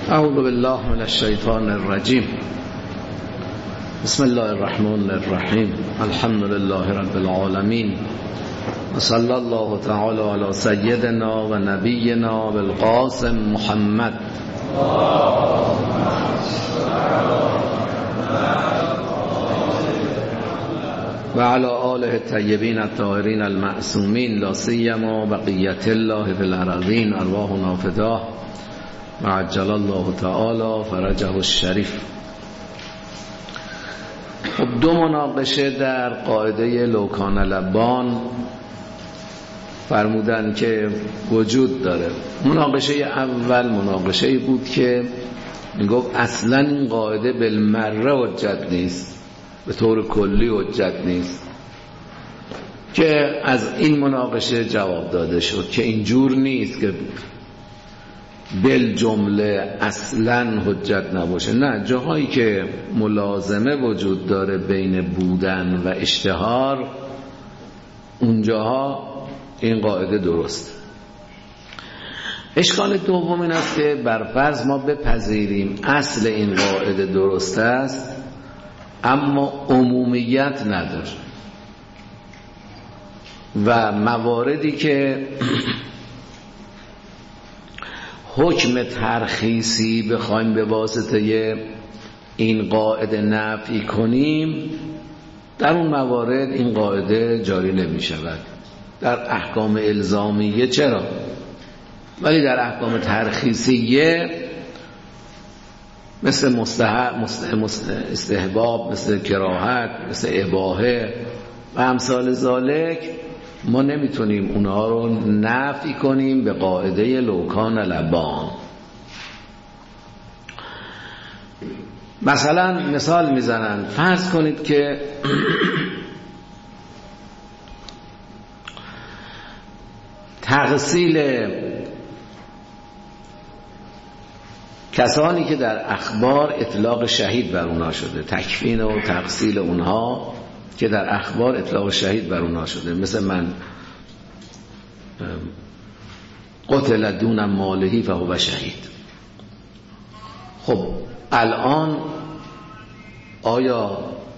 اعوذ بالله من الشیطان الرجیم. بسم الله الرحمن الرحیم. الحمد لله رب العالمین و صلی الله تعالی علی سیدنا و نبینا بالقاسم محمد و علی آله الطیبین الطاهرین المعصومین لا سیما بقیت الله فی الارضین ارواحنا فداه و عجل الله تعالی فرجه الشریف. خب دو مناقشه در قاعده لو کان لبان فرمودن که وجود داره. مناقشه اول مناقشه بود که میگفت اصلا این قاعده بالمره حجت نیست، به طور کلی حجت نیست، که از این مناقشه جواب داده شد که اینجور نیست که بالجمله اصلا حجت نباشه. نه، جاهایی که ملازمه وجود داره بین بودن و اشتهار، اونجاها این قاعده درست. اشکال دوم این است که برفرض ما بپذیریم اصل این قاعده درست است اما عمومیت نداره و مواردی که حکم ترخیصی بخوایم به واسطه این قاعده نفی کنیم، در اون موارد این قاعده جاری نمی شود. در احکام الزامیه چرا؟ ولی در احکام ترخیصیه مثل استحباب، مثل کراهت، مثل اباحه و امثال ذالک ما نمیتونیم اونها رو نفی کنیم به قاعده لو کان لبان. مثلا مثال میزنن، فرض کنید که تغسیل کسانی که در اخبار اطلاق شهید بر اونها شده، تکفین و تغسیل اونها که در اخبار اطلاق شهید بر اونها شده، مثل من قتل دون مالهی فهو شهید. خب الان آیا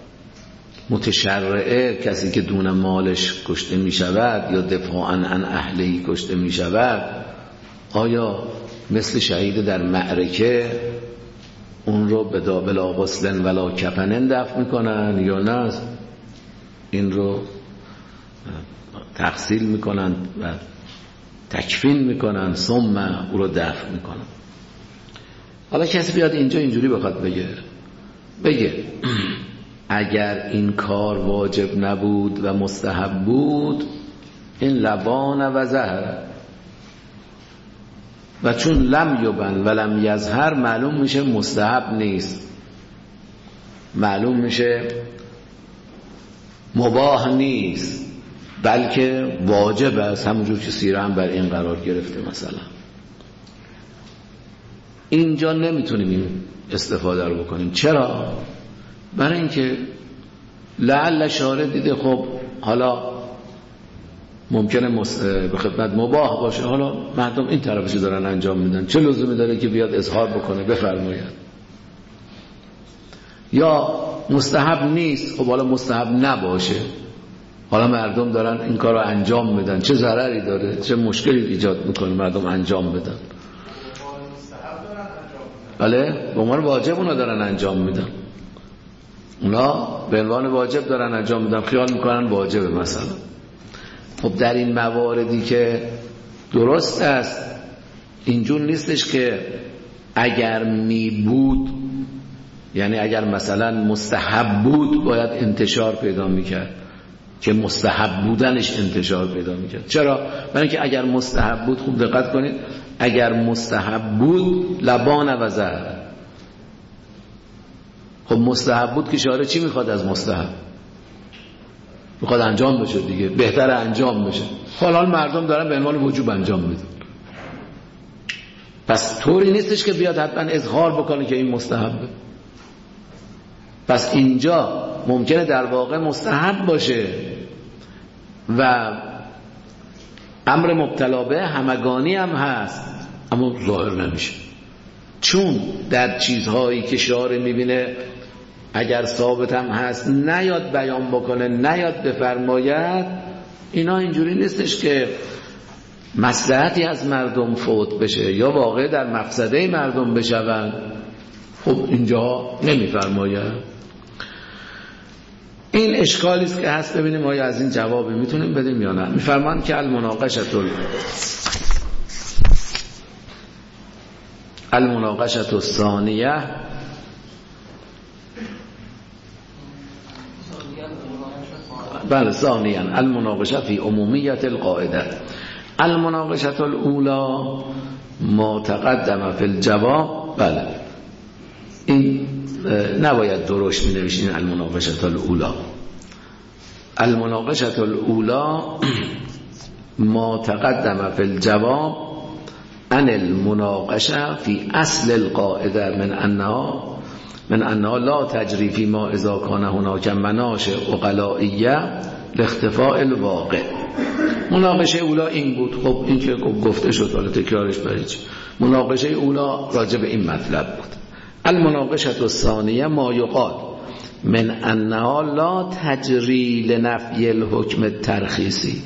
متشرعه کسی که دون مالش کشته می شود یا دفاعاً عن اهلی کشته می شود، آیا مثل شهید در معرکه اون رو بلا غسل ولا کفن دفن میکنن یا نه؟ این رو تغسیل میکنن و تکفین میکنن ثم او رو دفن میکنن. حالا کسی بیاد اینجا اینجوری بخواد بگه اگر این کار واجب نبود و مستحب بود این لبان و ظهر، و چون لم یبن و لم یظهر معلوم میشه مستحب نیست، معلوم میشه مباح نیست، بلکه واجب است، همونجور که سیره هم بر این قرار گرفته. مثلا اینجا نمیتونیم این استفاده رو بکنیم. چرا؟ برای اینکه لعل شارع دیده خب حالا ممکنه به خدمت مباح باشه، حالا مردم این طرفشو دارن انجام میدن، چه لزومی داره که بیاد اظهار بکنه بفرماید؟ یا مستحب نیست، خب حالا مستحب نباشه، حالا مردم دارن این کار رو انجام میدن، چه ضرری داره، چه مشکلی ایجاد میکنه مردم انجام بدن؟ بله، به عنوان واجب اونا دارن انجام میدن، اونا به عنوان واجب دارن انجام میدن، خیال میکنن واجبه مثلا. خب در این مواردی که درست است اینجور نیستش که اگر می بود، یعنی اگر مثلا مستحب بود باید انتشار پیدا میکرد، که مستحب بودنش انتشار پیدا میکرد. چرا؟ برای اینکه اگر مستحب بود، خوب دقت کنید، اگر مستحب بود لبان و ظهر. خب مستحب بود که شارع چی میخواد از مستحب؟ میخواد انجام بشه دیگه، بهتر انجام بشه. حالا مردم دارن به عنوان وجوب انجام میدن، پس طوری نیستش که بیاد حتما اظهار بکنه که این مستحبه. پس اینجا ممکنه در واقع مستحب باشه و امر مبتلا به همگانی هم هست، اما ظاهر نمیشه. چون در چیزهایی که شارع میبینه اگر ثابت هم هست نیاد بیان بکنه، نیاد بفرماید، اینا اینجوری نیستش که مصلحتی از مردم فوت بشه یا واقع در مفسده مردم بشوند. خب اینجا نمیفرماید. این اشکالی است که هست. ببینیم آیا از این جوابی میتونیم بدیم یا نه. میفرمان که المناقشه الثانیه بله ثانیا المناقشه فی عمومیت القاعده. المناقشه الاولی ما تقدم فی الجواب. بله این نباید درشت می نوشین المناقشه الاولی. المناقشه الاولی ما تقدم فی الجواب عن المناقشه فی اصل القاعده من انها لا تجری فی ما اذا کان هناک مناشئ عقلائیه لاختفاء الواقع. مناقشه اولا این بود. خب این که گفته شد، حالا تکرارش برای چی؟ مناقشه اولا راجع به این مطلب بود. المناقشه الثانیه ما یقال من انها لا تجری لنفی الحکم الترخیصی.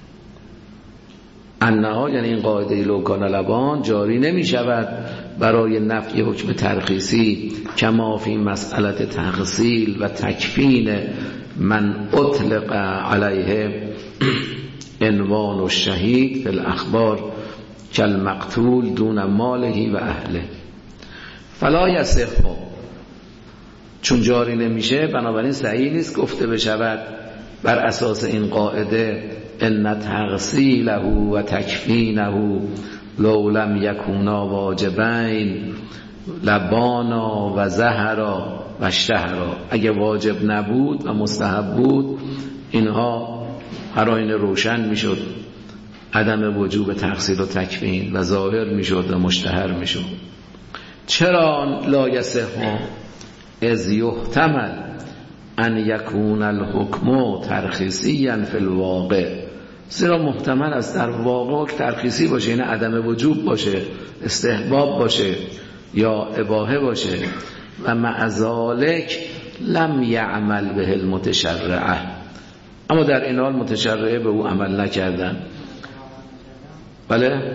انها یعنی این قاعده لوکان لبان جاری نمی شود برای نفی حکم ترخیصی کما فی مسئله تغسیل و تکفین من اطلق علیه عنوان الشهید فی الاخبار کالمقتول دون ماله و اهله. فلا یصح، چون جاری نمیشه بنابراین صحیح نیست گفته بشود بر اساس این قاعده ان تغسیله و تکفینه لو لم یکونا واجبین لبانا و زهرا و اشتهرا. اگه واجب نبود و مستحب بود اینها هر آینه روشن میشد عدم وجوب تغسیل و تکفین و ظاهر میشد و مشتهر میشد. چرا لا یصح؟ اذ یحتمل ان یکون الحکم ترخیصیا فی الواقع. زیرا محتمل است در واقع ترخیصی باشه، یعنی عدم وجوب باشه، استحباب باشه یا اباحه باشه، و مع ذلک لم یعمل به المتشرعه، اما در این حال متشرعه به او عمل نکردن. بله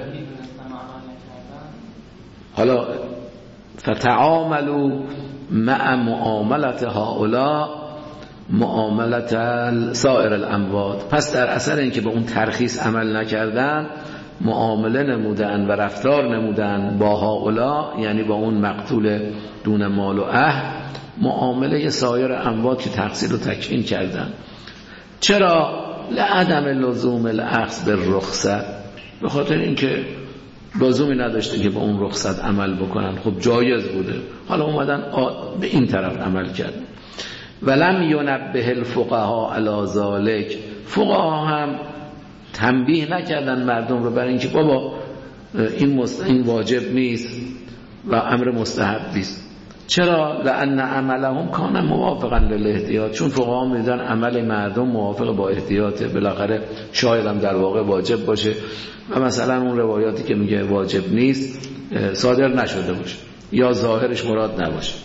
حالا فتعاملوا مع معاملت هؤلاء معاملت سائر الاموات. پس در اثر اینکه به اون ترخیص عمل نکردن، معامله نمودن و رفتار نمودن با هؤلاء، یعنی با اون مقتول دون مال و اهل، معامله سایر اموات که تغسیل و تکفین کردن. چرا؟ لعدم لزوم الاخذ بالرخصه، به خاطر اینکه لزومی نداشته که به اون رخصت عمل بکنن. خب جایز بوده، حالا اومدن به این طرف عمل کردن. ولم ینبه الفقهاء علی ذلک. فقها هم تنبیه نکردن مردم رو برای اینکه بابا این واجب نیست و امر مستحب نیست. چرا؟ لان عملهم کان موافقا للاحتیاط. چون فقها میدن عمل مردم موافق با احتیاطه، بالاخره شاید هم در واقع واجب باشه و مثلا اون روایاتی که میگه واجب نیست صادر نشده باشه یا ظاهرش مراد نباشه.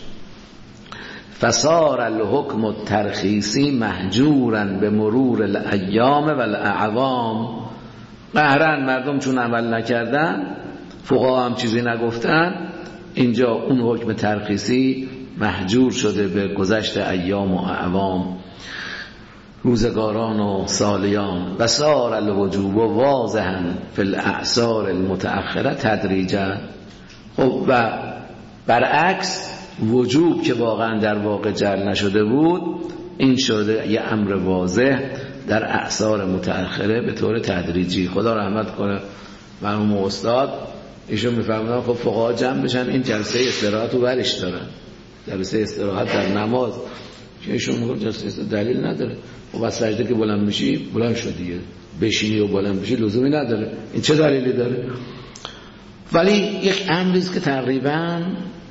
فصار الحکم الترخیصی محجورا به مرور الایام و الاعوام. قهرن مردم چون عمل نکردن، فقها هم چیزی نگفتن، اینجا اون حکم ترخیصی محجور شده به گذشت ایام و اعوام، روزگاران و سالیان. و صار الوجوب واضحا فی الاعصار المتأخره تدریجا. خب و برعکس وجوب که واقعا در واقع جعل نشده بود، این شده یه امر واضح در اعصار متأخره به طور تدریجی. خدا رحمت کنه مرحوم استاد، ایشون میفهمدن خب فقها جمع بشن این جلسه استراحت رو برش دارن، جلسه استراحت در نماز که ایشون میگه جلسه دلیل نداره. خب از سجده که بلند میشی بلند شو دیگه، بشینی و بلند بشی لزومی نداره، این چه دلیلی داره؟ ولی یک امری است که تقریبا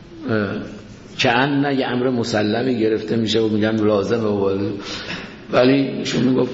کأن یه امر مسلمی گرفته میشه و میگن لازمه، ولی ایشون میگفت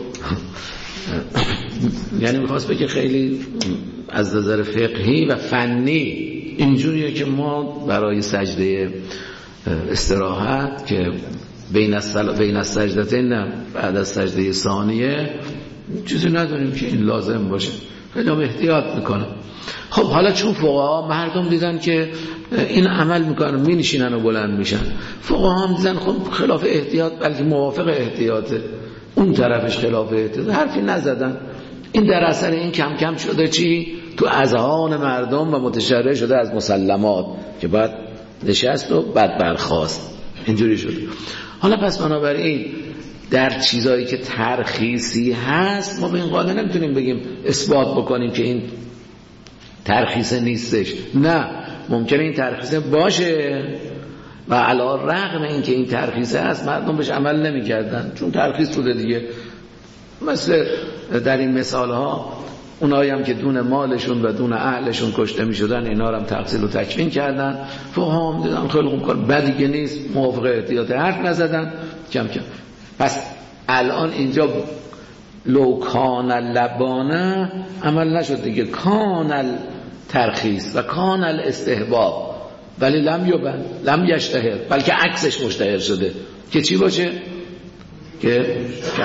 یعنی میخواست بگه خیلی از نظر فقهی و فنی اینجوریه که ما برای سجده استراحت که بین السجدتین، بعد از سجده ثانیه، چیزی نداریم که این لازم باشه، خیلی هم احتیاط میکنم. خب حالا چون فقها مردم دیدن که این عمل میکنن، می نشینن و بلند میشن، فقها هم دیدن خب خلاف احتیاط بلکه موافق احتیاطه، اون طرفش خلاف احتیاط، حرفی نزدن. این در اثر این کم کم شده چی؟ تو اذهان مردم و متشرع شده از مسلمات که باید نشست و بعد برخاست، اینجوری شده. حالا پس بنابراین در چیزایی که ترخیصی هست ما به این قاعده نمیتونیم بگیم اثبات بکنیم که این ترخیص نیستش. نه، ممکنه این ترخیص باشه و علی رغم این که این ترخیص هست مردم بهش عمل نمی‌کردن چون ترخیص بوده دیگه. مثل در این مثال ها اونایی هم که دون مالشون و دون اهلشون کشته می‌شدن، اینا رو هم تقصیل و تکفین کردن. فقها هم دیدن خیلی خوب کار بدی که نیست، موافق احتیاط حرف نزدن، کم کم. پس الان اینجا لو کان لبانه عمل نشد دیگه، کان ترخیص و کان الاستحباب، ولی لم یشتهر، بلکه عکسش مشتهر شده که چی باشه؟ که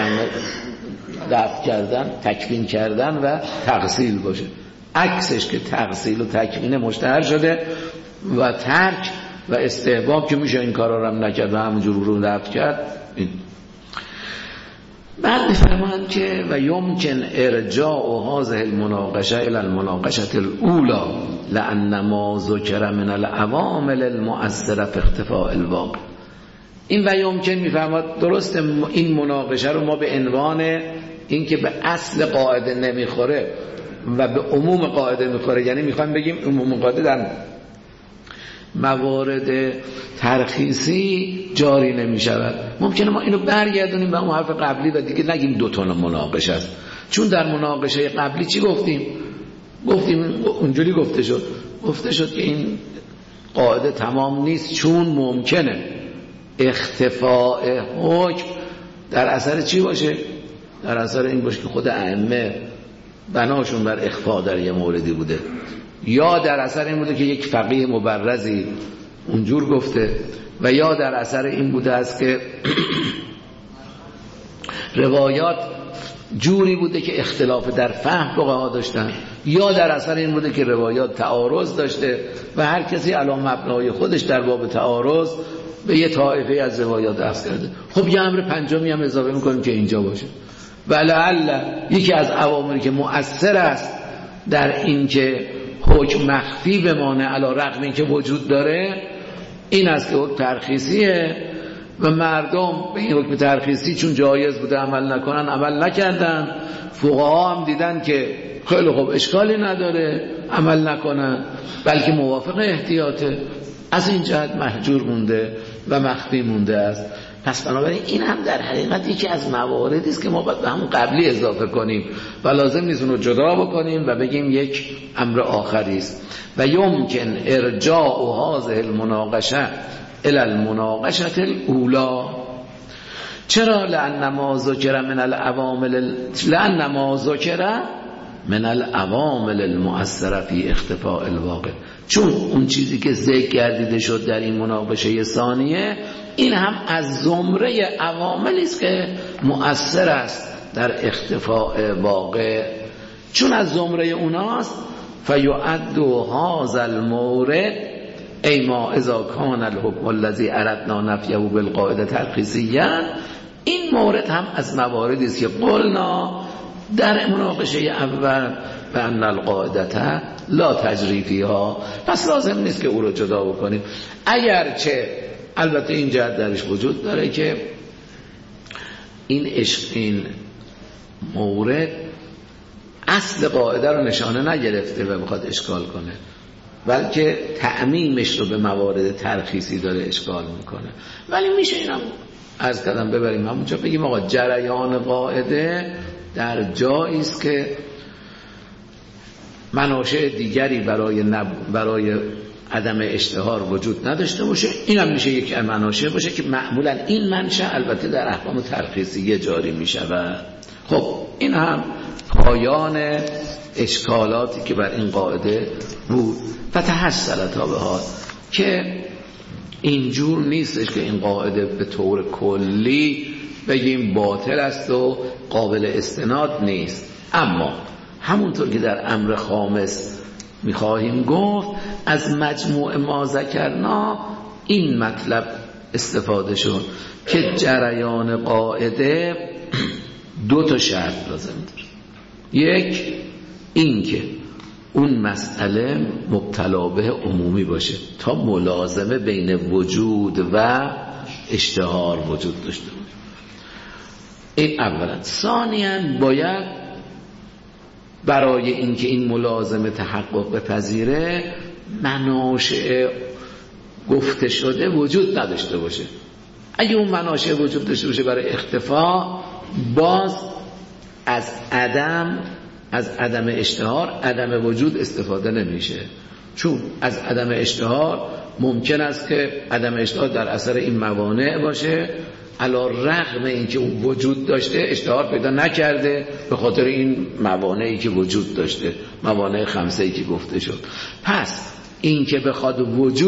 دفع کردن، تکفین کردن و تغسیل باشه. عکسش که تغسیل و تکفین مشتهر شده و ترک و استحباب که میشه این کارا رو هم نکرد و همونجور رو دفع کرد. این بعد میفرماند که و یمکن ارجاع هذه المناقشه الى المناقشه الاولى لان ما ذکر من العوامل المؤثره في اختفاء الواقع. این و یمکن میفرماد درست این مناقشه رو ما به عنوان این که به اصل قاعده نمیخوره و به عموم قاعده میخوره، یعنی میخوایم بگیم عموم قاعده در موارد ترخیصی جاری نمی شود. ممکنه ما اینو برگردونیم به اون حرف قبلی و دیگه نگیم دو تا مناقشه است، چون در مناقشه قبلی چی گفتیم اونجوری گفته شد که این قاعده تمام نیست، چون ممکنه اختفاء حکم در اثر چی باشه؟ در اثر این باشه که خود ائمه بناشون بر اخفاء در یه موردی بوده، یا در اثر این بوده که یک فقیه مبرزی اونجور گفته، و یا در اثر این بوده است که روایات جوری بوده که اختلاف در فهم فقها داشتن، یا در اثر این بوده که روایات تعارض داشته و هر کسی علی مبنای خودش در باب تعارض به یه طایفه از روایات اخذ کرده. خب یه امر پنجمی هم اضافه میکنیم که اینجا باشه، ولعل یکی از عواملی که مؤثر است در این که حکم مخفی بمانه علی رغم این که وجود داره این است که حکم ترخیصیه و مردم به این حکم ترخیصی چون جایز بوده عمل نکردن. فقها هم دیدن که خیلی خوب اشکالی نداره عمل نکنن، بلکه موافق احتیاطه، از این جهت محجور مونده و مخفی مونده است. پس بنابراین این هم در حقیقت یکی از مواردی است که ما باید به همون قبلی اضافه کنیم و لازم نیست اون رو جدا بکنیم و بگیم یک امر آخری است. و یمکن ارجاع هذه المناقشه الى المناقشه الاولى. چرا؟ لان ما ذکر من العوامل المؤثره فی اختفاء الواقع، چون اون چیزی که ذکر گردیده شد در این مناقشه ثانیه این هم از زمره عواملی است که مؤثر است در اختفاء واقع. چون از زمره اوناست فیعد هذا المورد ای ما اذا کان الحکم الذی اردنا نفیه بالقاعده ترخیصیا، این مورد هم از مواردی است که قلنا در مناقشه اول و ان القاعده لا تجری فیها، پس لازم نیست که او رو جدا بکنیم. اگرچه البته این جهت درش وجود داره که این مورد اصل قاعده رو نشانه نگرفته و بخواد اشکال کنه، بلکه تعمیمش رو به موارد ترخیصی داره اشکال میکنه. ولی میشه اینم عرض کردم ببریم همونجا بگیم آقا جریان قاعده در جایی است که مناشأ دیگری برای عدم اشتهار وجود نداشته باشه، این هم میشه یک مناشأ باشه که معمولا این منشأ البته در احکام ترخیصیه جاری میشه. و خب این هم پایان اشکالاتی که بر این قاعده بود. و تحصل تا به حال که اینجور نیستش که این قاعده به طور کلی بگیم باطل است و قابل استناد نیست، اما همونطور که در امر خامس میخواهیم گفت از مجموع ما ذکرنا این مطلب استفاده شد که جریان قاعده 2 شرط لازم داره. یک، این که اون مسئله مبتلا به عمومی باشه تا ملازمه بین وجود و اشتهار وجود داشته باشه. این اولا. ثانیاً باید برای اینکه این ملازمه تحقق بپذیره مناشع گفته شده وجود نداشته باشه. اگه اون مناشع وجود داشته باشه برای اختفا، باز از عدم اشتهار، عدم وجود استفاده نمیشه. چون از عدم اشتهار ممکن است که عدم اشتهار در اثر این موانع باشه، علی رغم اینکه اون وجود داشته اشتهار پیدا نکرده به خاطر این موانعی که وجود داشته، موانع 5 که گفته شد. پس اینکه بخواد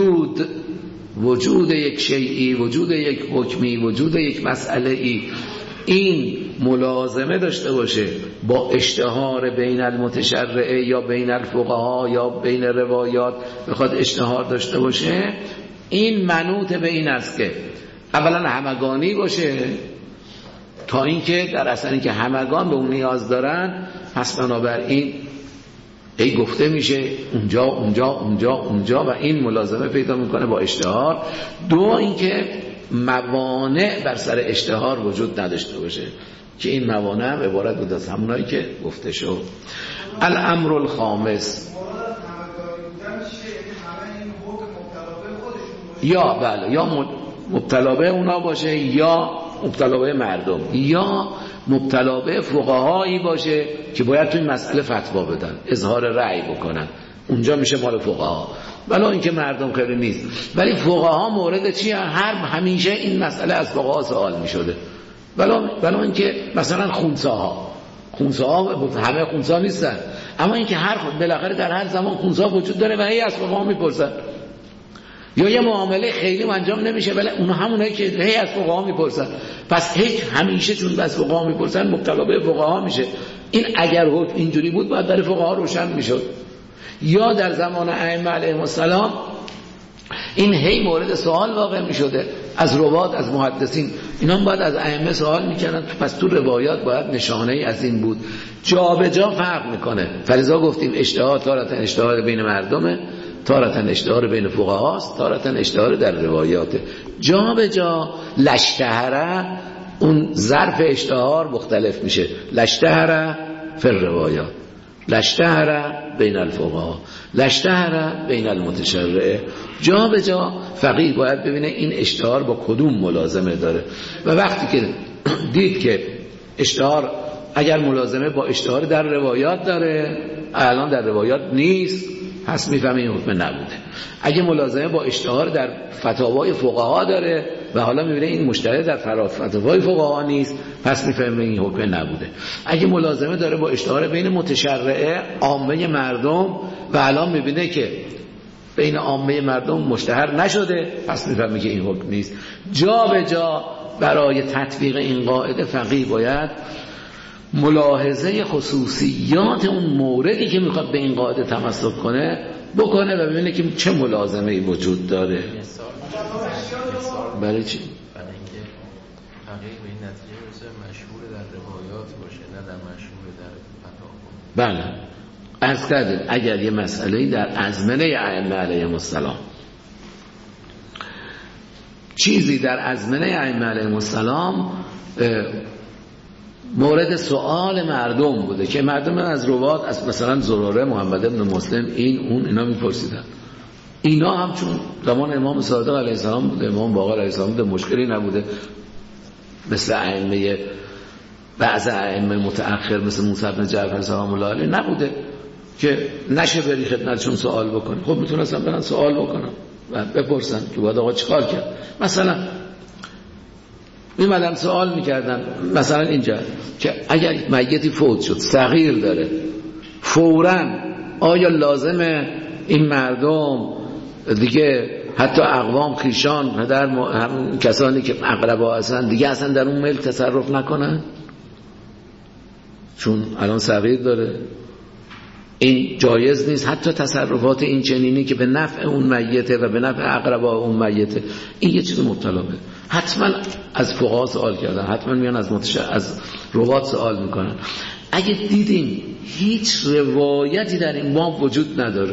وجود یک شیئی، وجود یک حکمی، وجود یک مسئله‌ای این ملازمه داشته باشه با اشتهار بین المتشرعه یا بین الفقها یا بین روایات، بخواد اشتهار داشته باشه، این منوط به این است که اولا همگانی باشه، تا اینکه در اصل اینکه همگان به اون نیاز دارن، پس بنابراین ای گفته میشه اونجا اونجا اونجا اونجا و این ملازمه پیدا میکنه با اشتهار. 2 اینکه موانع بر سر اشتهار وجود نداشته باشه که این موانع هم عبارت بود از همونایی که گفته شد. الامر الخامس، یا بله، یا مبتلا به اونا باشه یا مبتلا به مردم، یا مبتلا به فقهایی باشه که باید تو این مسئله فتوا بدن، اظهار رأی بکنن، اونجا میشه مال فقها. ولی اینکه مردم خیلی نیست. ولی فقها مورد چیه؟ همیشه این مسئله از فقها سوال میشده. ولی اینکه مثلا خونساها همه خونسا نیستن، اما اینکه بالاخره در هر زمان خونسا وجود داره و هی از فقها میپرسن، یا یه معامله خیلی انجام نمیشه ولی اونها همونایی که هی از فقها میپرسن، پس همیشه چون از فقها میپرسن مبتلا به فقها میشه. این اگر حکم اینجوری بود باید در فقها روشن میشد. یا در زمان ائمه علیهم السلام این هی مورد سوال واقع میشده از روات، از محدثین، اینا هم باید از ائمه سوال میکردن، پس تو روایات باید نشانه ای از این بود. جا به جا فرق میکنه. فلذا گفتیم اشتهار تارة اشتهار بین مردمه، تارة اشتهار بین فقهاست، تارة اشتهار در روایاته. جا به جا لشتهره، اون ظرف اشتهار مختلف میشه. لشتهره فی الروایات، لشتهره بین الفقها، لشتهره بین المتشرعه. جا به جا فقیه باید ببینه این اشتهار با کدوم ملازمه داره، و وقتی که دید که اشتهار اگر ملازمه با اشتهار در روایات داره، الان در روایات نیست، پس میفهمه این حکم نبوده. اگه ملازمه با اشتهار در فتاوای فقها داره و حالا میبینه این مشتهر در فتاوای فقها نیست، پس میفهمه این حکم نبوده. اگه ملازمه داره با اشتهار بین متشرعه عامه مردم و الان میبینه که بین عامه مردم مشتهر نشده، پس میفهمه که این حکم نیست. جا به جا برای تطبیق این قاعده فقیه باید ملاحظه خصوصیات اون موردی که میخواد به این قاعده تمسک کنه بکنه و ببینه که چه ملازمه‌ای وجود داره. برای چی؟ برای اینکه فقیه به این نتیجه برسه مشهور در روایات باشه نه در مشهور در فتاوا. بله، عرض کردیم اگر یه مسئله‌ای در ازمنه ائمه علیهم السلام، چیزی در ازمنه ائمه علیهم السلام مورد سوال مردم بوده که مردم از روات، از مثلا زراره، محمد ابن مسلم، این اون اینا میپرسیدن، اینا هم چون زمان امام صادق علیه السلام بوده، امام باقر علیه السلام بوده، مشکلی نبوده مثل ائمه، بعض ائمه متأخر مثل موسی بن جعفر سلام الله علیه نبوده که نشه بری خدمتشون سوال بکنی. خب میتونستن برن سوال بکنن و بپرسن که باید آقا چیکار کرد. مثلا میمدن سوال میکردن مثلا اینجا که اگر میتی فوت شد صغیر داره فوراً آیا لازمه این مردم دیگه حتی اقوام خیشان پدر هم کسانی که اقربا هستن دیگه اصلا در اون ملک تصرف نکنن چون الان صغیر داره؟ این جایز نیست حتی تصرفات این چنینی که به نفع اون میته و به نفع اقربا اون میته. این یه چیز مطلبه. حتما از فقها سوال کردن، حتما میان از روات سوال میکنن. اگه دیدیم هیچ روایتی در این باب وجود نداره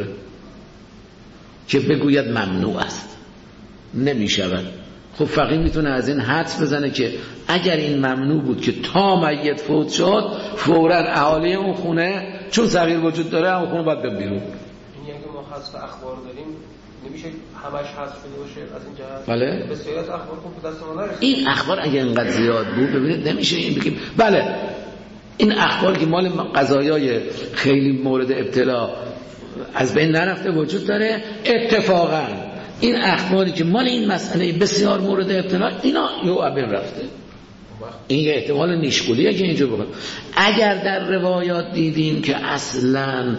که بگوید ممنوع است، نمیشود، خب فقیه میتونه از این حدس بزنه که اگر این ممنوع بود که تا میت فوت شد فوراً اهالی اون خونه چون صغیر وجود داره اون خونه باید بیرون. این یعنی که ما حذف اخبار داریم نمیشه همش حذف شده باشه از این جهت. بله بسیاری از اخبار خب به دست ما نرسید. این اخبار اگه اینقدر زیاد بود ببینید نمیشه این بگیم بله این اخبار که مال قضایای خیلی مورد ابتلا از بین نرفته وجود داره. اتفاقا این اخباری که مال این مسئله بسیار مورد ابتلا اینا یو بین رفته. این یه احتمال نیشگولیه که اینجا بکنم. اگر در روایات دیدیم که اصلا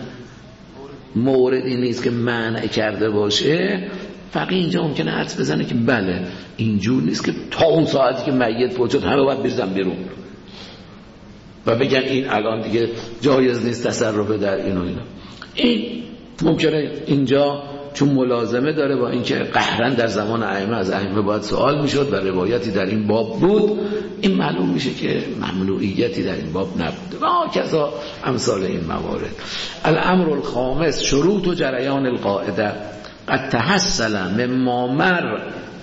موردی نیست که منع کرده باشه فقیه اینجا ممکنه حدس بزنه که بله اینجور نیست که تا اون ساعتی که میت فوت شد همه باید بریزن بیرون و بگن این الان دیگه جایز نیست تصرف در این و اینا. این ممکنه اینجا چون ملازمه داره با اینکه قهرن در زمان ائمه از ائمه باید سوال میشد و روایتی در این باب بود، این معلوم میشه که ممنوعیتی در این باب نبوده و کذا امثال این موارد. الامر الخامس شروط جریان القاعده قد تحصل مما مر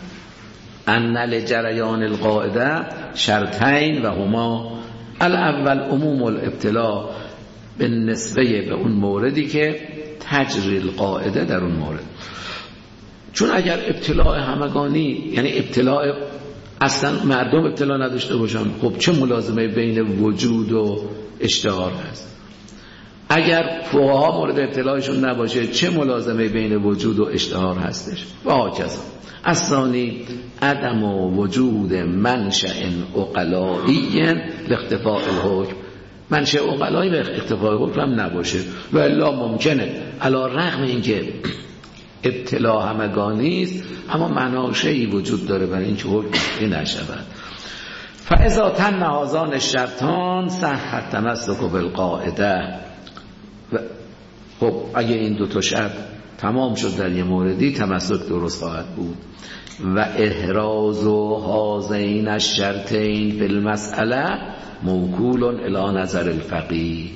ان لجریان القاعده شرطین و هما الاول عموم الابتلاء به نسبه به اون موردی که تجری القاعده در اون مورد. چون اگر ابتلاء همگانی یعنی ابتلاء اصلا مردم ابتلا نداشته باشن خب چه ملازمه بین وجود و اشتهار هست؟ اگر فقها مورد ابتلاعشون نباشه چه ملازمه بین وجود و اشتهار هستش؟ و هاکذا. الثانی عدم وجود منشأ عقلایی لاختفاء الحکم. منشأ عقلایی به اختفاء حکم هم نباشه و الا ممکنه علی رغم اینکه ابتلا همگانی است اما مناشئی وجود داره برای اینکه حکم نشود. فاذا تم هذان الشرطان صح التمسک بالقاعده. خب اگه این دو تا شرط تمام شد در یه موردی تمسک درست خواهد بود. و احراز هذین الشرطین فی المسئله موکول الی نظر الفقیه.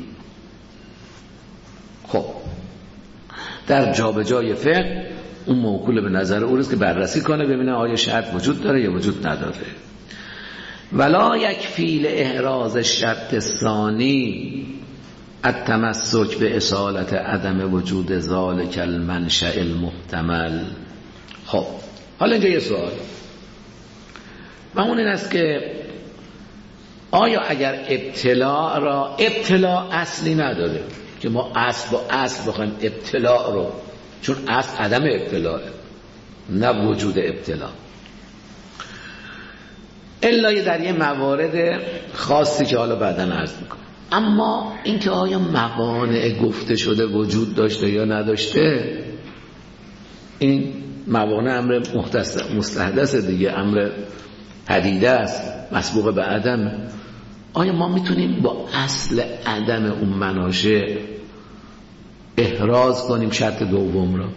خب در جابجای فقه اون موکول به نظر او است که بررسی کنه ببینه آیا شرط وجود داره یا وجود نداره. ولا یکفی لاحراز الشرط الثانی التمسک به اصالت عدم وجود ذلک المنشأ المحتمل. خب حالا اینجا یه سوال و اون این است که آیا اگر ابتلا اصلی نداره که ما اصل با اصل بخوایم ابتلا رو، چون اصل عدم ابتلاه نه وجود ابتلا، الا در یه موارد خاصی که حالا بعداً عرض میکنم. اما اینکه آیا موانع گفته شده وجود داشته یا نداشته، این موانع امر مستحدث دیگه، امر پدیده است، مسبوق به عدم. آیا ما میتونیم با اصل عدم اون مناشه احراز کنیم شرط دوم را؟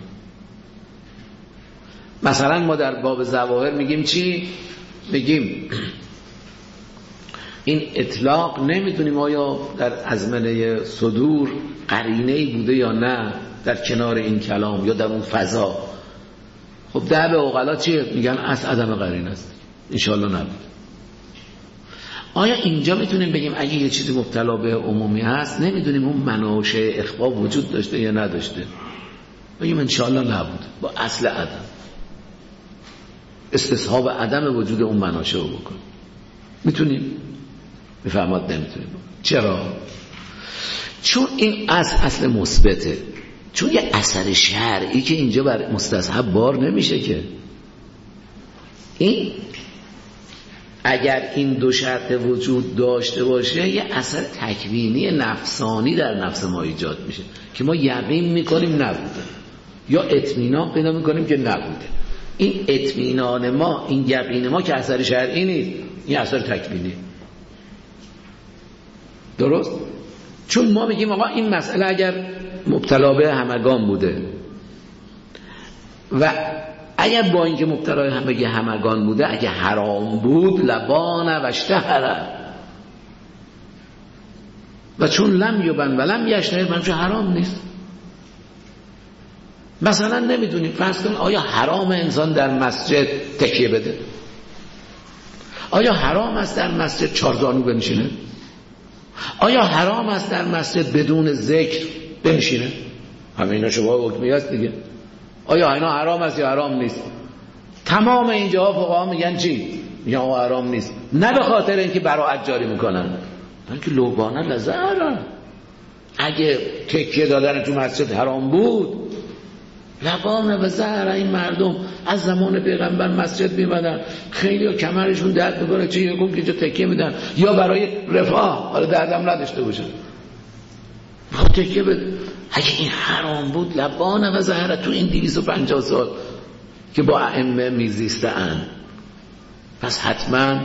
مثلا ما در باب ظواهر میگیم چی؟ میگیم این اطلاق نمیدونیم آیا در ازمنه صدور قرینه‌ای بوده یا نه در کنار این کلام یا در اون فضا. خب ده به عقلا چیه؟ میگن از عدم قرینه است، انشالله نبود. آیا اینجا میتونیم بگیم اگه یه چیزی مبتلا به عمومی هست نمیدونیم اون مناشه اخفا وجود داشته یا نداشته، بگیم انشالله نبود با اصل عدم استصحاب عدم وجود اون مناشه رو بکنیم؟ میتونیم؟ بفرماد نمیتونیم. چرا؟ چون این اصل مثبته، چون یه اثر شرعی که اینجا بر مستصحب بار نمیشه که. این اگر این دو شرط وجود داشته باشه یه اثر تکوینی نفسانی در نفس ما ایجاد میشه که ما یقین میکنیم نبوده یا اطمینان پیدا میکنیم که نبوده. این اطمینان ما، این یقین ما که اثر شرعی نیست، این اثر تکوینی. درست؟ چون ما میگیم آقا این مسئله اگر مبتلا به همگان بوده و اگر با اینکه مبتلا به همگان بوده اگه حرام بود لبان و اشتهر و چون لم یبن و لم یشتهر منشه حرام نیست. مثلا نمیدونیم فرض کن آیا حرام انسان در مسجد تکیه بده؟ آیا حرام است در مسجد چارزانو بنشینه؟ آیا حرام است در مسجد بدون ذکر بنشینه؟ همه اینا شبهه حکمی است دیگه. آیا اینا حرام است یا حرام نیست؟ تمام اینجا فقها میگن چی؟ میگن حرام نیست، نه به خاطر اینکه براءت جاری میکنن، بلکه لوبانه لزهرن. اگه تکیه دادن تو مسجد حرام بود لبانه و زهر، این مردم از زمان پیغمبر مسجد میمدن، خیلی ها کمرشون درد میکنه چه یکم که جا تکیه میدن یا برای رفاه، حالا دردم نداشته باشن تکیه بده. اگه این حرام بود لبانه و زهر تو این 250 سال که با ائمه میزیستن، پس حتما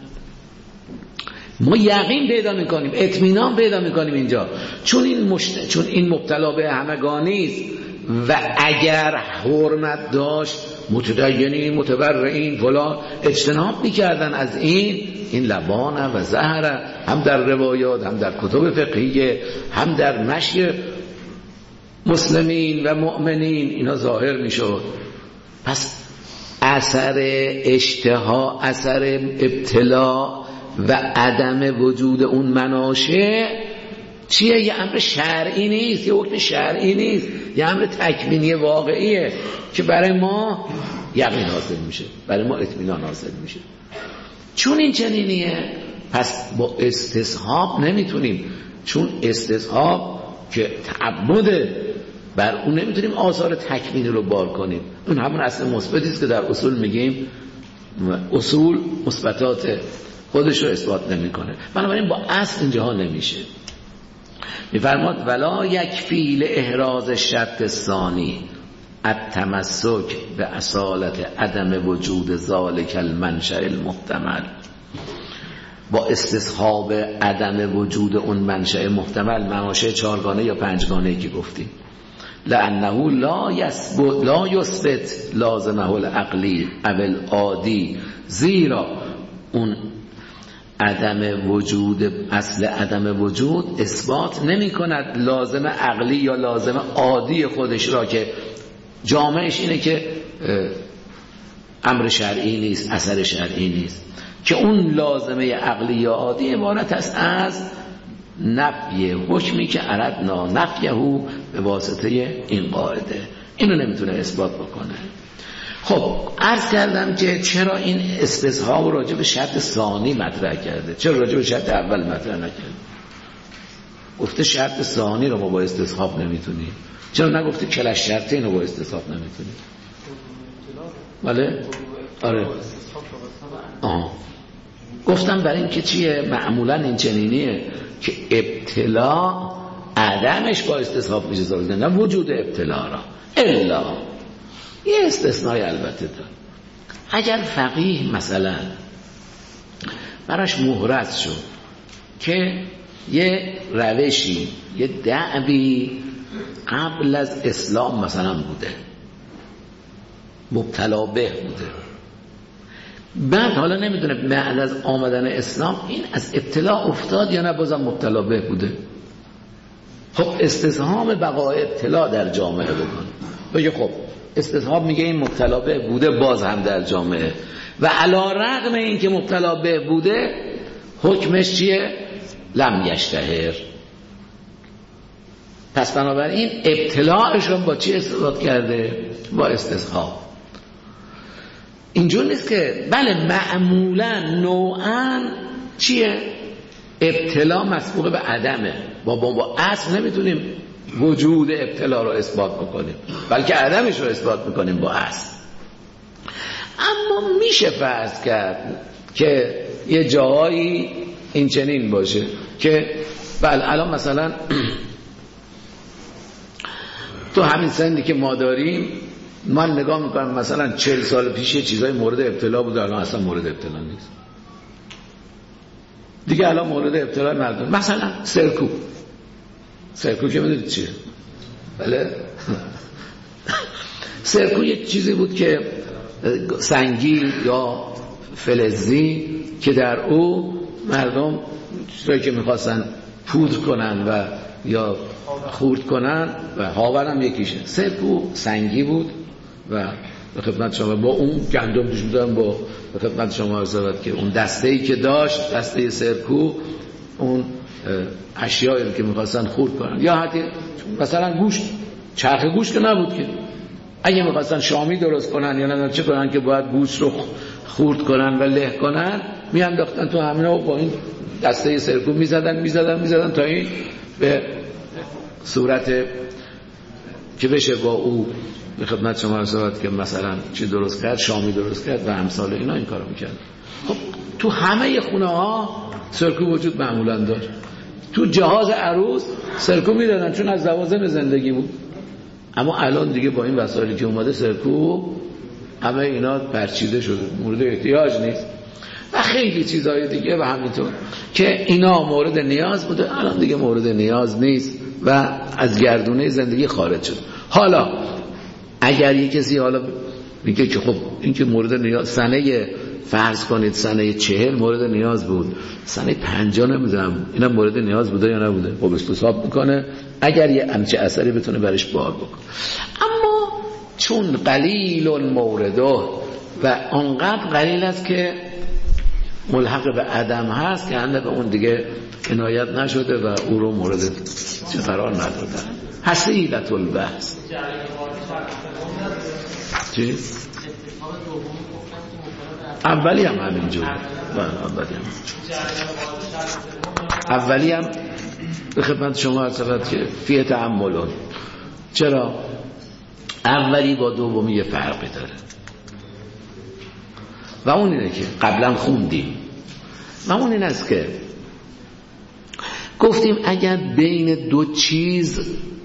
ما یقین پیدا میکنیم، اطمینان پیدا میکنیم اینجا، چون این مبتلا به همگانی است و اگر حرمت داشت متدینین متبرئین فلان اجتناب میکردن از این لبانه و زهره، هم در روایات هم در کتب فقهیه هم در مشی مسلمین و مؤمنین اینا ظاهر میشد. پس اثر اشتها، اثر ابتلا و عدم وجود اون مناشه چیه؟ یه امر شرعی نیست، یه حکم شرعی نیست، یه امر تکوینی واقعیه که برای ما یقین حاصل میشه، برای ما اطمینان حاصل میشه. چون این چنینیه پس با استصحاب نمیتونیم، چون استصحاب که تعبده بر اون نمیتونیم آثار تکوینی رو بار کنیم. اون همون اصل مثبتی است که در اصول میگیم اصول مثبتات خودش رو اثبات نمیکنه، بنابراین با اصل اینجاها نمیشه. میفرماد ولا یکفی لاحراز الشرط الثانی التمسک به اصالت عدم وجود ذالک المنشأ المحتمل. با استصحاب عدم وجود اون منشأ محتمل، مناشأ 4گانه یا 5گانه که گفتیم، لانه لا یثبت لازمه العقلی او العادی، زیرا اون عدم وجود، اصل عدم وجود اثبات نمی کند لازم عقلی یا لازم عادی خودش را که جامعش اینه که امر شرعی نیست، اثر شرعی نیست، که اون لازمه عقلی یا عادی عبارت است از نفی حکمی که اردنا نفیه به واسطه این قاعده. اینو نمیتونه اثبات بکنه. خب عرض کردم که چرا این استصحاب راجع به شرط ثانی مطرح کرده، چرا راجع به شرط اول مطرح نکرده؟ گفته شرط ثانی رو ما با استصحاب نمیتونیم، چرا نگفته کل شرطین رو با استصحاب نمیتونیم؟ بله؟ آره. گفتم برای این که چیه؟ معمولا این چنینیه که ابتلا عدمش با استصحاب میشه ثابت، نه وجود ابتلا را، الا یه استثنای البته داره. اگر فقیه مثلا براش محرز شد که یه روشی، یه دعوی قبل از اسلام مثلا بوده، مبتلا به بوده، بعد حالا نمیدونه بعد از آمدن اسلام این از ابتلا افتاد یا نه بازم مبتلا به بوده، خب استصحاب بقای ابتلا در جامعه بکن، بگه خب استصحاب میگه این مبتلا به بوده باز هم در جامعه، و علی رغم این که مبتلا به بوده حکمش چیه؟ لم یشتهر. پس بنابراین ابتلاعشون با چی اثبات کرده؟ با استصحاب. اینجور نیست که بله معمولا نوعا چیه؟ ابتلا مسبوق به عدمه، با اصل نمیتونیم وجود ابتلا رو اثبات بکنیم، بلکه عدمش رو اثبات میکنیم با اصل. اما میشه فرض کرد که یه جاهایی این چنین باشه که بله الان مثلا تو همین سنی که ما داریم من نگاه میکنم مثلا 40 سال پیش یه چیزای مورد ابتلا بود الان اصلا مورد ابتلا نیست دیگه. الان مورد ابتلا مردم مثلا سرکو که میدونید چیه؟ بله سرکو یه چیزی بود که سنگی یا فلزی که در او مردم چیزایی که میخواستن پودر کنن و یا خورد کنن و هاون هم یکیشه. سرکو سنگی بود و به خدمت شما با اون گندم توش می‌ذارن با به خدمت شما عرض که اون دسته‌ای که داشت دسته سرکو اون اشیایی که می‌خواستن خورد کنن یا حتی مثلا گوشت چرخ گوشت که نبود که اگه می‌خواستن شامی درست کنن یا نه چه کنن که باید گوشت رو خورد کنن و له کنن میانداختن تو همینا با این دسته سرکو میزدن تا این به صورت که بشه با او به خدمت شما رسید که مثلا چی درست کرد شامی درست کرد و امثال اینا این کارو میکرد. خب تو همه خونه ها سرکو وجود معمولا داشت. تو جهاز عروس سرکو میدادن چون از لوازم زندگی بود. اما الان دیگه با این وسایلی که اومده سرکو همه اینا پرچیده شده مورد احتیاج نیست و خیلی چیزهای دیگه و همینطور که اینا مورد نیاز بوده الان دیگه مورد نیاز نیست و از گردونه زندگی خارج شد. حالا اگر یک کسی حالا میگه که خب این که مورد نیاز سنه فرض کنید سنه 40 مورد نیاز بود سنه 50 نمیدونم اینا مورد نیاز بوده یا نبوده خب استصحاب میکنه اگر یه همچه اثری بتونه برش بار بکنه. اما چون قلیل مورده و انقدر قلیل است که ملحق به عدم هست که هنده به اون دیگه عنایت نشده و او رو مورد قرار ندادن. حسیلت البحث چی؟ اولی هم همینجور اولی هم به خدمت شما عرض که فیه تعملون. چرا؟ اولی با دومی یه فرقی داره و اون اینه که قبلا خوندیم و اون این است که گفتیم اگر بین دو چیز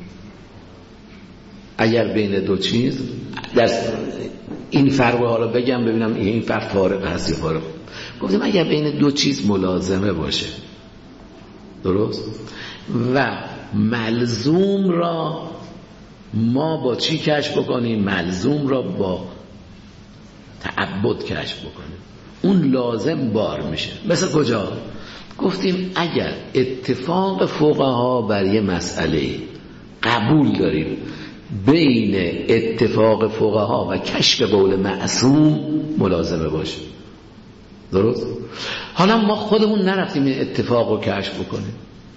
در این فرق حالا بگم ببینم این فرق فارق هست یا فارق. گفتیم اگر بین دو چیز ملازمه باشه درست و ملزوم را ما با چی کشف بکنیم؟ ملزوم را با تعبد کشف بکنیم اون لازم بار میشه. مثل کجا؟ گفتیم اگر اتفاق فقها بر یه مسئله قبول داریم بین اتفاق فقها و کشف قول معصوم ملازمه باشه درست؟ حالا ما خودمون نرفتیم این اتفاق رو کشف بکنیم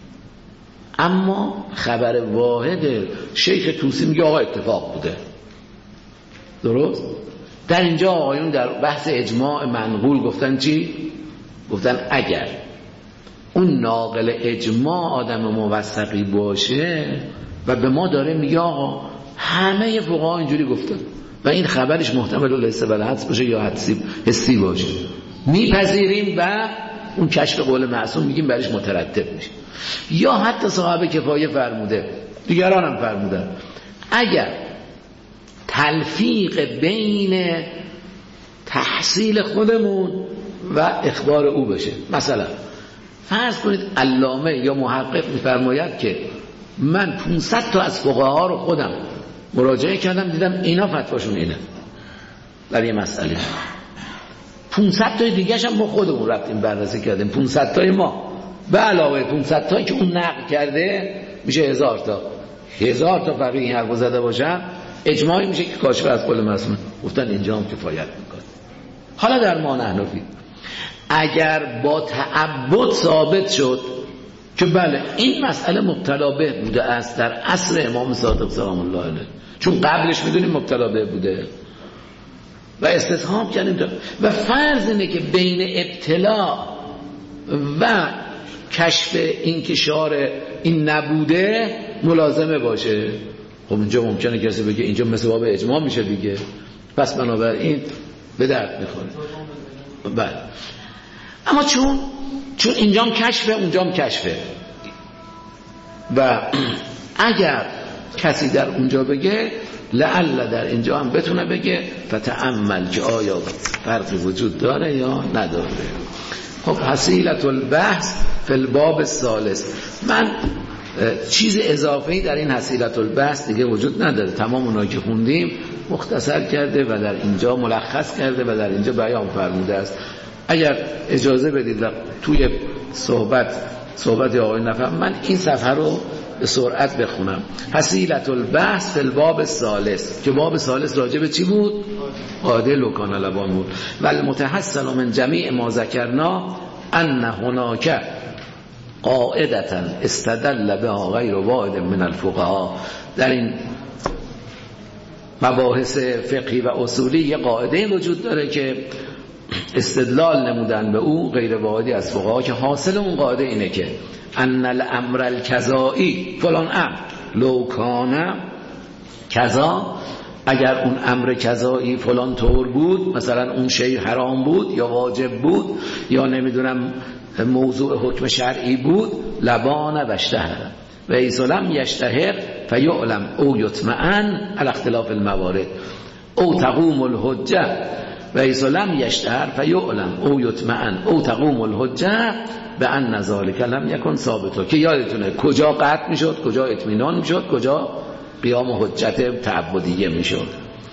اما خبر واحد شیخ طوسی میگه آقا اتفاق بوده درست؟ در اینجا آقایون در بحث اجماع منقول گفتن چی؟ گفتن اگر اون ناقل اجماع آدم موثقی باشه و به ما داره میگه آقا همه فقها اینجوری گفتن و این خبرش محتمل لیس بل حدس باشه یا حسی باشه میپذیریم و اون کشف قول معصوم میگیم برش مترتب میشه. یا حتی صحابه کفایه فرموده دیگران هم فرمودن اگر تلفیق بین تحصیل خودمون و اخبار او بشه مثلا فرض کنید علامه یا محقق میفرماید که من 500 تا از فقها رو خودم مراجعه کردم دیدم اینا فتواشون اینه در یه مسئله 500 تای دیگه‌ش هم ما خودمون رفتیم بررسی کردیم 500 تای ما به علاوه 500 تایی که اون نقل کرده میشه 1000 تا فقیه این حرفو زده باشن اجماعی میشه که کاشف از قول معصوم. گفتن اینجا هم کفایت میکنه. حالا در ما حنفی اگر با تعبد ثابت شد که بله این مسئله مبتلا به بوده است در عصر امام صادق سلام الله علیه چون قبلش میدونیم مبتلا به بوده و استثهام کردیم و فرض اینه که بین ابتلا و کشف انکشار این نبوده ملازمه باشه خب اینجا ممکنه کسی بگه اینجا مثل باب اجماع میشه دیگه پس بنابراین به درد میخوره. بله اما چون اینجام کشفه اونجام کشفه و اگر کسی در اونجا بگه لعل در اینجا هم بتونه بگه فتأمل که آیا فرقی وجود داره یا نداره. خب حصیلة البحث فی الباب الثالث، من چیز اضافه‌ای در این حصیلة البحث دیگه وجود نداره، تمام اونایی که خوندیم مختصر کرده و در اینجا ملخص کرده و در اینجا بیان فرموده است. اگر اجازه بدید توی صحبت آقای نفهم من این صفحه رو به سرعت بخونم. حصیلة البحث فی الباب الثالث، که باب ثالث راجع به چی بود؟ قاعده لوکان لبان بود. و المتحصل من جمیع ما ذکرنا ان هناک قاعدة استدل بها غیر واحد من الفقهاء. در این مباحث فقهی و اصولی یه قاعده وجود داره که استدلال نمودن به او غیر واحدی از فقها، که حاصل اون قاعده اینه که ان الامر الکذایی فلان امر لو کان کذا، اگر اون امر کذایی فلان طور بود، مثلا اون شی حرام بود یا واجب بود یا نمیدونم موضوع حکم شرعی بود، لبان و اشتهر و ایسلم یشتهر فیعلم او یطمئن علی اختلاف الموارد او تقوم الحجه و ایسلم یشتهر فیعلم او یطمئن او تقوم الحجه به ان ذلک لم یکن ثابتا، که یادتونه کجا قطع میشد، کجا اطمینان میشد، کجا قیام حجت تعبدیه میشد.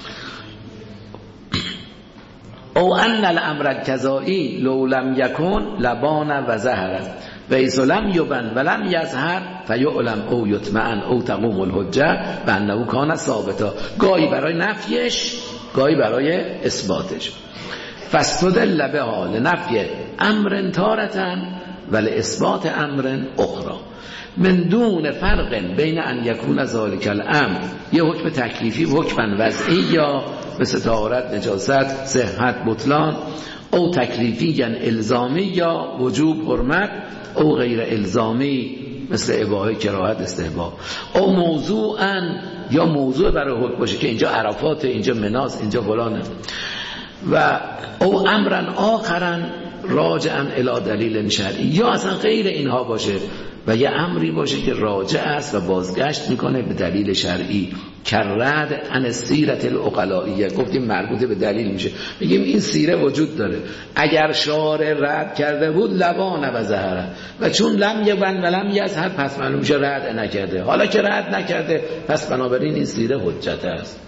او ان الامر الکذایی لو لم یکن لبان و ظهر و اذا لم یبن و لم یظهر فیعلم او یطمئن او تقوم الحجه و انه کان ثابتا، گاهی برای نفیش گاهی برای اثباتش. فاستدل بها لنفی امر تارة و لاثبات امر اخرى من دون فرق بین ان یکون ذلک الامر، یه حکم تکلیفی و حکم وضعی یا مثل طهارت، نجاست، صحت، بطلان، او تکلیفی یعنی الزامی یا وجوب، حرمت، او غیر الزامی مثل اباحه، کراهت، استحباب، او موضوعا یا موضوع برای حکم باشه که اینجا عرفات، اینجا مناس، اینجا فلانه، و او امرن آخرن راجعا الی دلیل شرعی، یا اصلا غیر اینها باشه و یه امری باشه که راجع است و بازگشت میکنه به دلیل شرعی. کرد عن سیرت العقلائیه، گفتیم مربوطه به دلیل میشه، میگیم این سیره وجود داره، اگر شارع رد کرده بود لبان و ظهره، و چون لم یبن و لم یظهر پس معلوم میشه رد نکرده، حالا که رد نکرده پس بنابراین این سیره حجت است.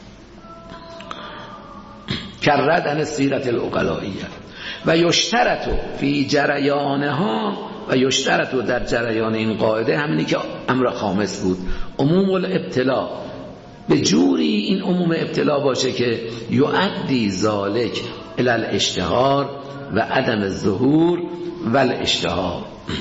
کرد عن سیرت العقلائیه و یشترط فی جریانها، و یشترط در جریان این قاعده همینی که امر خامس بود، عموم الابتلا، به جوری این عموم ابتلا باشه که یؤدی ذالک الی الاشتهار و عدم الظهور و الاشتهار.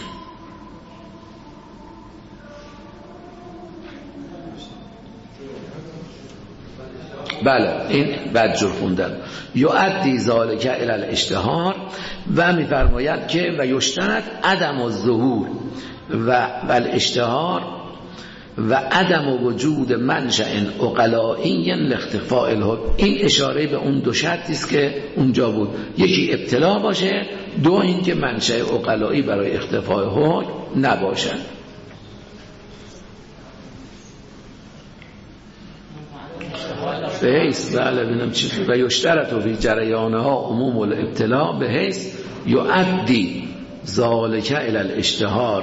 بله این بدجور خوندن. یؤدی ذالک الی الاشتهار و میفرماید که و یشترط عدم الظهور و الاشتهار و عدم وجود منشأ عقلایی لاختفاء الحکم. این اشاره به اون دو شرطی است که اونجا بود، یکی ابتلا باشه، دو این که منشأ عقلایی برای اختفاء حکم نباشد. به حیث بله ببینم چی و یشترط فی جریانها عموم الابتلا به حیث یؤدی ذالک الی الاشتهار.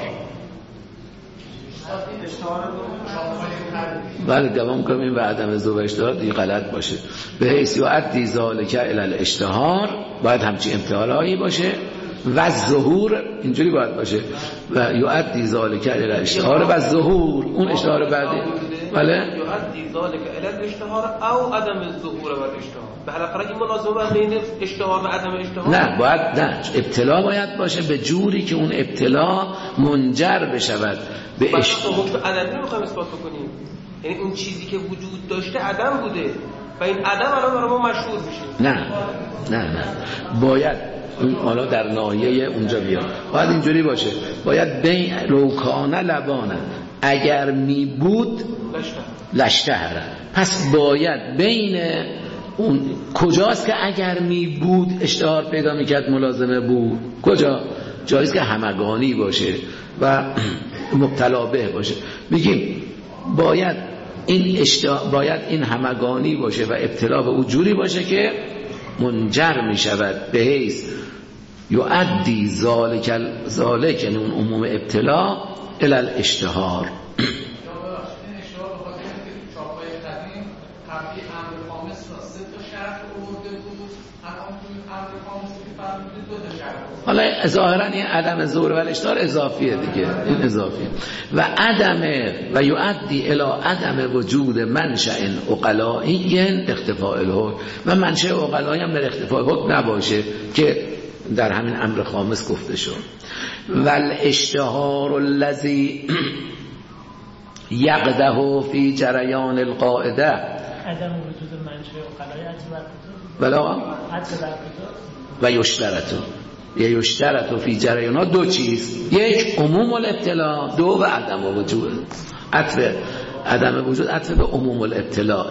بله دوام کنم این و عدم ذو و اشتهار دیگه غلط باشه. به حیث یؤدی ذالک الی الاشتهار باید همچین امتحالایی باشه و ظهور اینجوری باید باشه و یؤدی ذالک الی الاشتهار و ظهور اون اشتهار بعدی. بله یؤدی ذالک الی الاشتهار او عدم الظهور و الاشتهار. به هر حال این ملازمه بین اشتهار و عدم اشتهار نه، باید نه، ابتلا باید باشه به جوری که اون ابتلا منجر بشود به اشتهار. حکم عدمی میخوایم اثبات کنیم، یعنی اون چیزی که وجود داشته عدم بوده و این عدم الان برای ما مشهور میشه. نه باید حالا در ناحیه اونجا بیاد، باید اینجوری باشه، باید بین روکانه لبانه، اگر می بود لشتهره، پس باید بین اون کجاست که اگر می بود اشتهار پیدا میکرد ملازمه بود؟ کجا؟ جاییست که همگانی باشه و مبتلا به باشه. میگیم باید این همگانی باشه و ابتلا به او جوری باشه که منجر میشود به حیث یؤدی ذالک اون عموم ابتلا الی الاشتهار. حالا ظاهرا این عدم ظهور و الاشتهار اضافیه دیگه، این اضافیه. و عدم و یؤدی الی عدم وجود منشأ عقلائی اختفاء الحکم، و منشأ عقلائی هم در اختفاء حکم نباشه که در همین امر خامس گفته شد. و الاشتهار الذی یقده فی جریان القاعده، عدم وجود منشأ عقلائی بلا و یشترط فی جریان دو چیز، یک عموم الابتلا، دو و عدم وجود. عدم وجود عطف به عموم الابتلاء.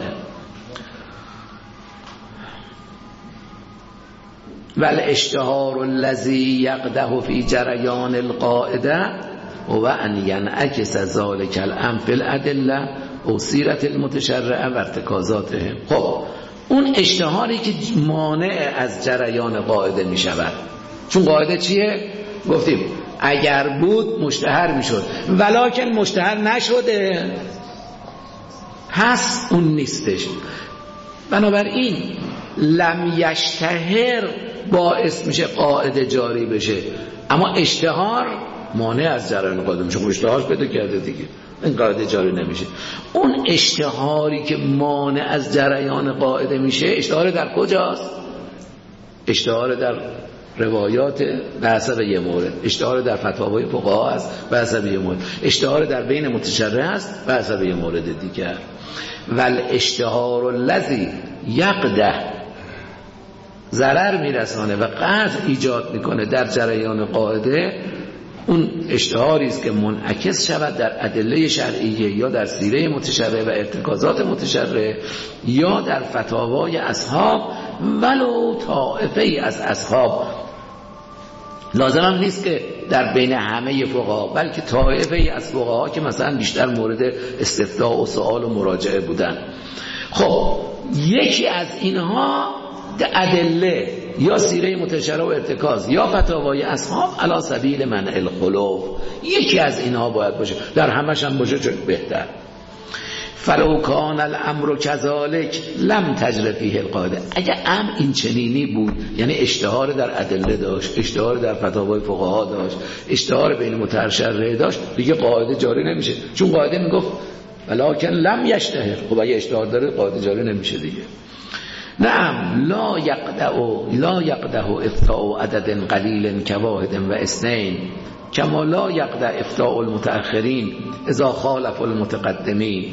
و الاشتهار الذی یقده فی جریان القاعده و ان ینعکس ذلک الامر فی الادله او سیرت المتشرعه و ارتکازاتهم. خب اون اشتهاری که مانع از جریان قاعده می شود، چون قاعده چیه؟ گفتیم اگر بود مشتهر می شد، ولکن مشتهر نشده، پس اون نیستش. بنابراین لم یشتهر باعث میشه قاعده جاری بشه، اما اشتهار مانع از جریان قاعده میشه. اشتهارش پیدا کرده دیگه، این قاعده جاری نمیشه. اون اشتهاری که مانع از جریان قاعده میشه، اشتهار در کجاست؟ اشتهار در روایات به حسب یه مورد، اشتهار در فتاوای فقها است به حسب یه مورد، اشتهار در بین متشرع است به حسب یه مورد دیگر. ول اشتهار الذی یقده ضرر میرسانه و قطع ایجاد میکنه در جریان قاعده، اون اشتهاری است که منعکس شود در ادله شرعیه یا در سیره متشرع و ارتکازات متشرع یا در فتاوای اصحاب، ولو طائفه از اصحاب. لازم هم نیست که در بین همه فقها، بلکه طائفه از فقها که مثلا بیشتر مورد استفتاء و سوال و مراجعه بودن. خب یکی از اینها ادله یا سیره متشرع و ارتکاز یا فتاوای اصحاب علی سبیل منع الخلوف، یکی از اینها باید باشه، در همش هم باشه چون بهتر. فلو کان الامر کذالک لم تجر فیه القاعده. اگر امر این چنینی بود، یعنی اشتهار در ادله داشت، اشتهار در فتاوای فقها داشت، اشتهار بین متشرع داشت، دیگه قاعده جاری نمیشه، چون قاعده میگفت ولکن لم یشتهر. خب اگه اشتهار داره قاعده جاری نمیشه دیگه. نعم لا یقده افتاء عدد قلیل کواحد و اثنین کما لا یقده افتاء المتأخرین اذا خالف المتقدمین.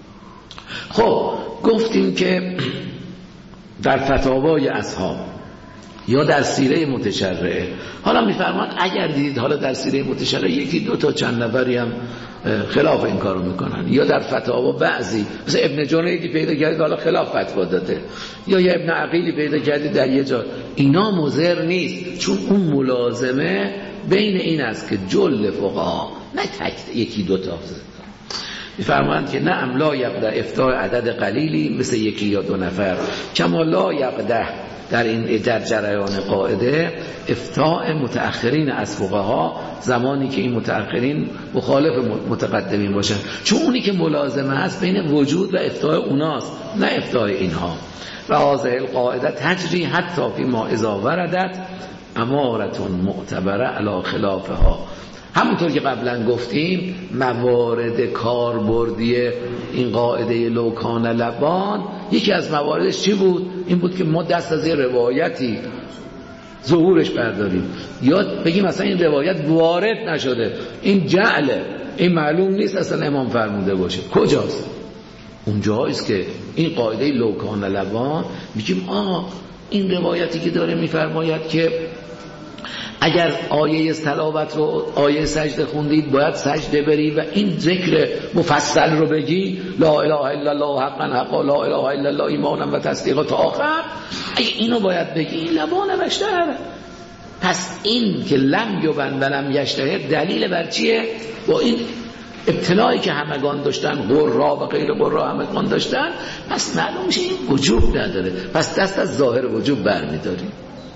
خب گفتیم که در فتاوای اصحاب یا در سیره متشرعه، حالا میفرمان اگر دیدید حالا در سیره متشرعه یکی دو تا چند نفری هم خلاف این کارو میکنن، یا در فتاوا بعضی مثل ابن جنیدی پیدا کردید حالا خلاف فتوا داده، یا ابن عقیلی پیدا کردید در یه جا، اینا مضر نیست، چون اون ملازمه بین این است که جل فقها نه تک یکی دو تا میفرمایند که نعم لا یقده افتاء عدد قلیلی مثل یکی یا دو نفر، کما لا یقده در جریان قاعده افتاء متأخرین از فقها زمانی که این متأخرین مخالف متقدمین باشن، چون اونی که ملازمه هست بین وجود و افتاء اوناست نه افتاء اینها. و هذه القاعده تجری حتی فی ما اذا وردت امارة معتبره علی خلافها. همونطور که قبلا گفتیم موارد کاربردی این قاعده لوکان لبان، یکی از مواردش چی بود؟ این بود که ما دست از یه روایتی ظهورش برداریم، یا بگیم مثلا این روایت وارد نشده، این جعله، این معلوم نیست اصلا امام فرموده باشه. کجاست؟ اونجاییست که این قاعده لوکان لبان میگیم این روایتی که داره میفرماید که اگر آیه تلاوت رو آیه سجده خوندید باید سجده بری و این ذکر مفصل رو بگی، لا اله الا الله حقا حقا لا اله الا الله ایمانا و تصدیقا تا آخر. اگه اینو باید بگی این لبان نوشته. پس این که لم یبن و لم یشتهر دلیل بر چیه؟ با این ابتلایی که همگان داشتن، قرا و غیر قرا همگان داشتن، پس معلوم میشه این وجوب نداره، پس دست از ظاهر وجوب برمیداریم.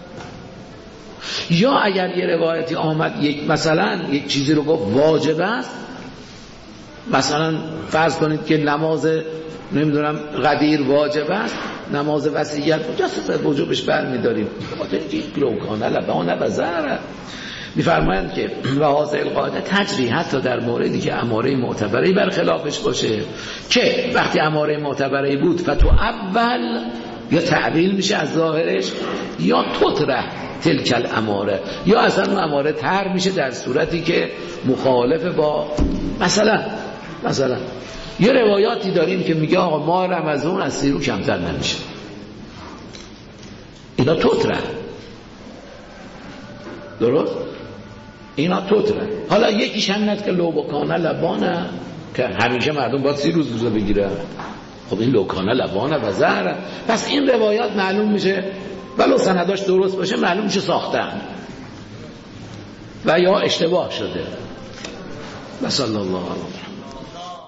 یا اگر یه روایتی آمد مثلا یک چیزی رو گفت واجب است، مثلا فرض کنید که نماز نمیدونم قدیر واجب است، نماز وصیت دست از وجوبش برمیداریم. خاطر اینکه لوکانه لبانه و زهره. میفرمایند که و حاصل القاعده تجری حتی در موردی که اماره معتبری برخلافش باشه، که وقتی اماره معتبری بود فتو اول یا تعبیل میشه از ظاهرش، یا تطرح تلکل اماره، یا اصلا اون اماره طرح میشه در صورتی که مخالف با مثلا یه روایاتی داریم که میگه آقا ما رمضان از 3 روز کمتر نمیشه، اینا تطرح، درست؟ اینا تطرح. حالا یکیش هم نست که لوکانه لبانه، که همیشه مردم باید 30 روز روزه بگیره. خب این لوکانه لبانه و زهره. پس این روایات معلوم میشه ولو سنداش درست باشه معلوم میشه ساختن و یا اشتباه شده. و صلی الله علیه